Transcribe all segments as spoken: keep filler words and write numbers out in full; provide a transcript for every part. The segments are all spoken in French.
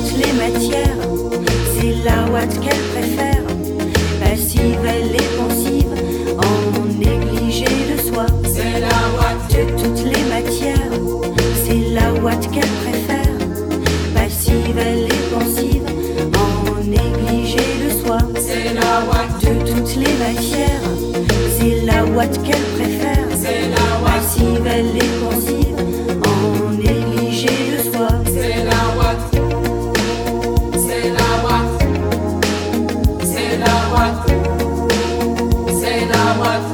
toutes les matières. C'est la ouate qu'elle préfère. Passive, elle est pensive, en négligé de soi. C'est la ouate de toutes les matières. C'est la ouate qu'elle préfère. Passive, elle est pensive, en négligé de soi. C'est la ouate de toutes les matières. C'est la ouate qu'elle préfère. C'est la ouate passive, elle est pensive, en négligé de soi. C'est la ouate C'est la ouate C'est la ouate C'est la ouate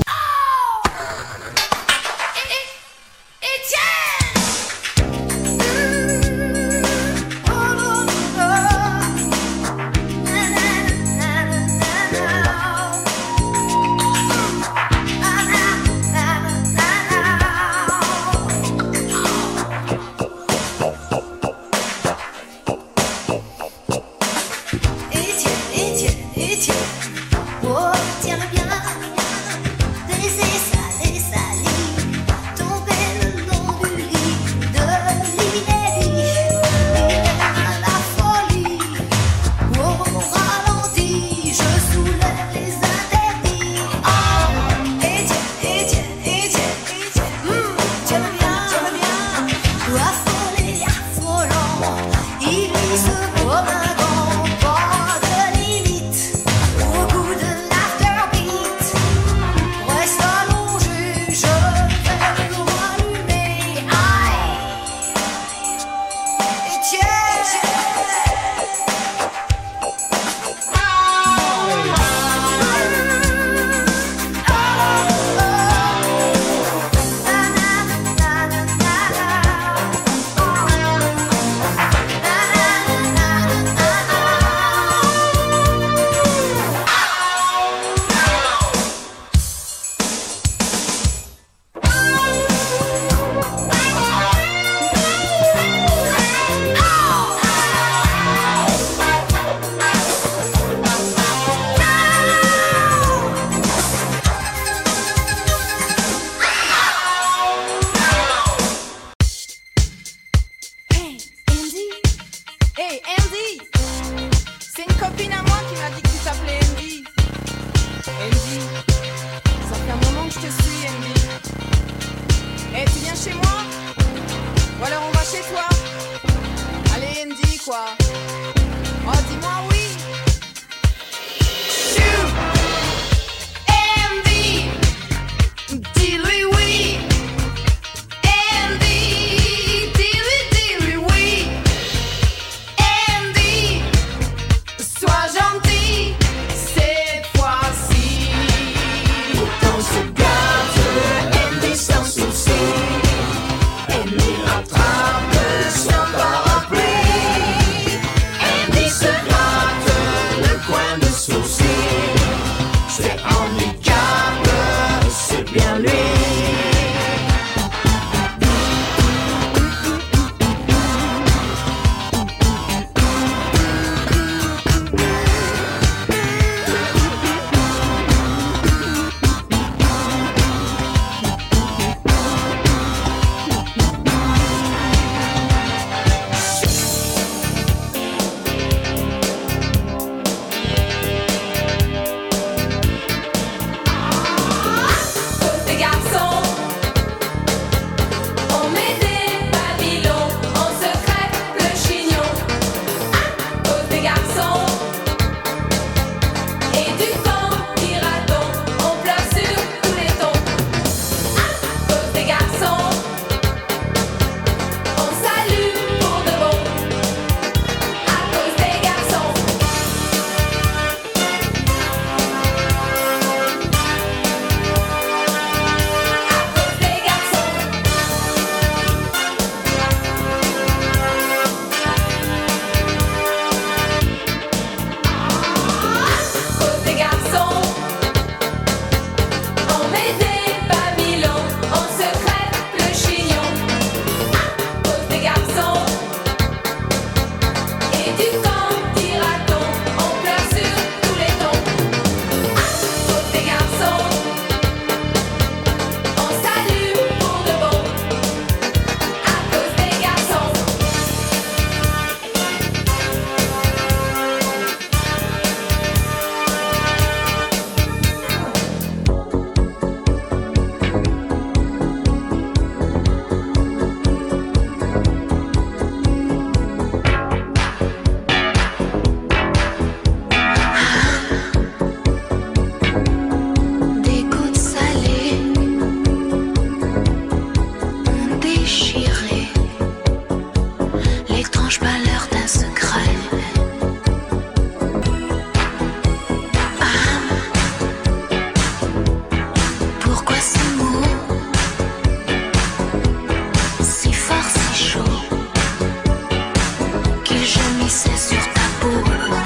passer sur ta peau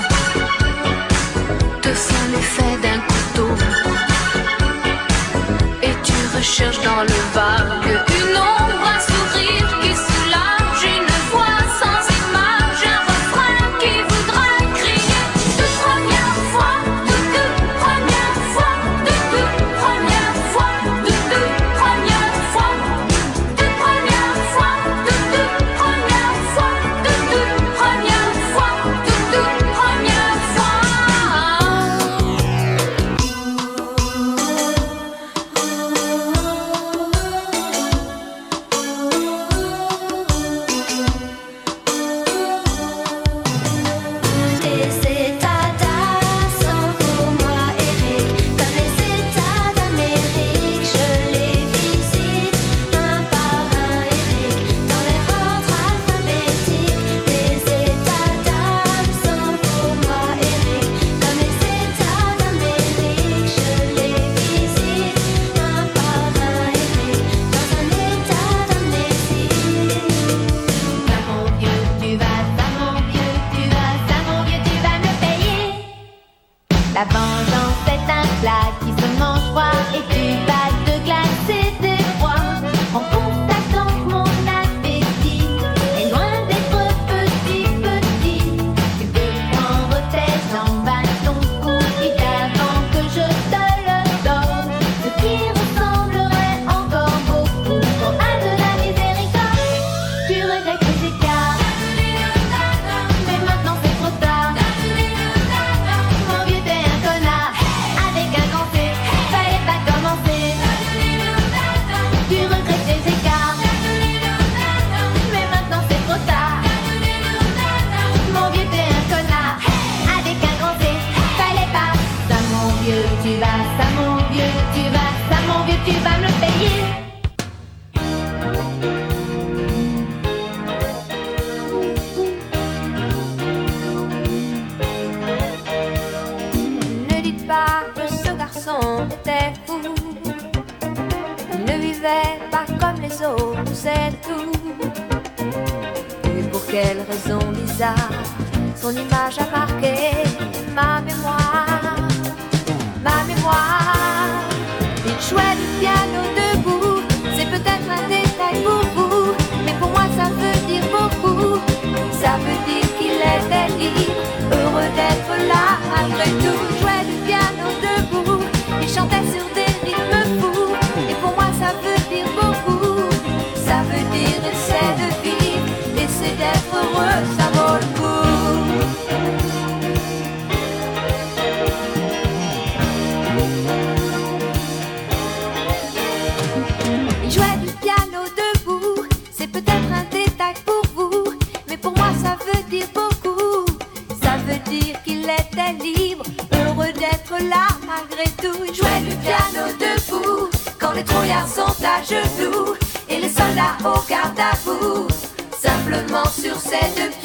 te font l'effet d'un couteau. Et tu recherches dans le vague une ombre, un sourire qui soulage, une voix sans image, un refrain qui voudra crier. Toute première fois, toute toute première fois, toute toute première fois, toute toute première fois, toute première fois, toute toute première fois, toute toute première fois, toute toute première fois. Les états d'âme sont pour moi Eric, comme les états d'Amérique, je les visite un par un Eric, dans les ordres alphabétiques. Les états d'âme sont pour moi Eric, comme les états d'Amérique, je les visite un par un Eric, dans un état d'amnésie. Va mon vieux, tu vas, va mon vieux, tu vas, va mon vieux, tu vas me payer. La vengeance est un plat qui se mange froid et tu vas te glacer d'effroi. En constatant que mon appétit est loin d'être petit, petit, tu peux prendre tes jambes à ton cou vite avant que je te le donne. Ce qui ressemblerait encore beaucoup trop à de la miséricorde. Tu regrettes tes écarts, mais maintenant c'est trop tard. Mon vieux t'es un connard, avec un grand C, fallait pas commencer. Tu regrettes tes écarts, mais maintenant c'est trop tard. Mon vieux t'es un connard, avec un grand C, fallait pas. Ça mon vieux tu vas, ça mon vieux tu vas, ça mon vieux tu vas me le payer. Ne dites pas que ce garçon était fou. Il ne vivait pas comme les autres, c'est tout. Et pour quelle raison bizarre, son image a marqué ma mémoire. Ma mémoire. Il jouait du piano debout, c'est peut-être un détail pour vous, mais pour moi ça veut dire beaucoup. Ça veut dire qu'il était libre, heureux d'être là malgré tout. Il jouait du piano debout, il chantait sur des rythmes fous, et pour moi ça veut dire beaucoup. Ça veut dire essaie de vivre, essaie d'être heureux, ça vaut le coup. Il jouait du piano debout, c'est peut-être un détail pour vous, mais pour moi ça veut dire beaucoup. Ça veut dire qu'il était libre, heureux d'être là malgré tout. Il jouait du piano debout, quand les trouillards sont à genoux, et les soldats au garde à vous, simplement sur ces deux pieds.